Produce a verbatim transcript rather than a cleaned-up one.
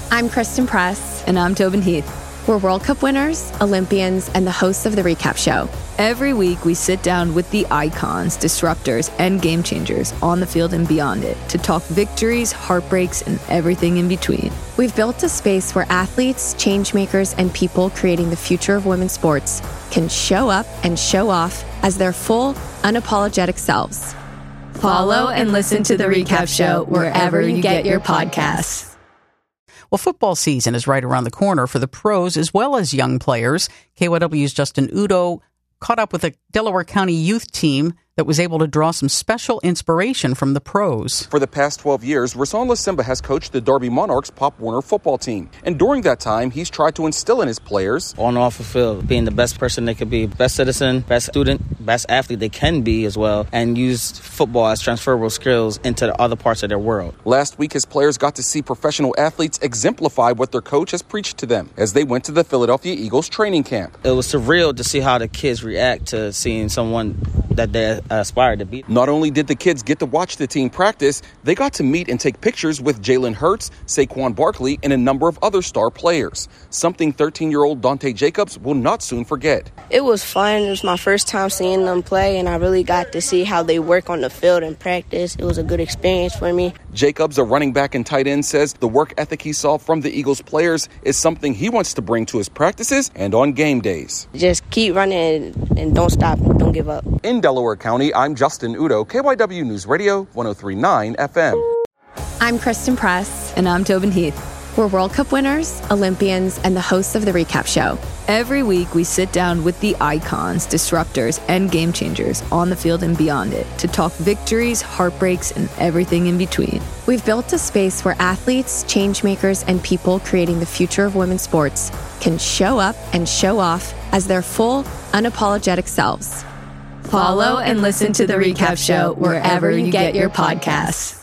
I'm Kristen Press. And I'm Tobin Heath. We're World Cup winners, Olympians, and the hosts of The Recap Show. Every week, we sit down with the icons, disruptors, and game changers on the field and beyond it to talk victories, heartbreaks, and everything in between. We've built a space where athletes, changemakers, and people creating the future of women's sports can show up and show off as their full, unapologetic selves. Follow and listen to The Recap Show wherever you get your podcasts. Well, football season is right around the corner for the pros as well as young players. K Y W's Justin Udo caught up with a Delaware County youth team that was able to draw some special inspiration from the pros. For the past twelve years, Rason Lasimba has coached the Darby Monarchs Pop Warner football team. And during that time, he's tried to instill in his players, on and off the field, being the best person they could be, best citizen, best student, best athlete they can be as well, and use football as transferable skills into the other parts of their world. Last week, his players got to see professional athletes exemplify what their coach has preached to them as they went to the Philadelphia Eagles training camp. It was surreal to see how the kids react to seeing someone that they aspire to be. Not only did the kids get to watch the team practice, they got to meet and take pictures with Jalen Hurts, Saquon Barkley, and a number of other star players. Something thirteen-year-old Dante Jacobs will not soon forget. It was fun. It was my first time seeing them play, and I really got to see how they work on the field and practice. It was a good experience for me. Jacobs, a running back and tight end, says the work ethic he saw from the Eagles players is something he wants to bring to his practices and on game days. Just keep running and don't stop. Don't give up. In Delaware County, I'm Justin Udo, K Y W News Radio, one oh three point nine F M. I'm Kristen Press. And I'm Tobin Heath. We're World Cup winners, Olympians, and the hosts of The Recap Show. Every week, we sit down with the icons, disruptors, and game changers on the field and beyond it to talk victories, heartbreaks, and everything in between. We've built a space where athletes, changemakers, and people creating the future of women's sports can show up and show off as their full, unapologetic selves. Follow and listen to The Recap Show wherever you get your podcasts.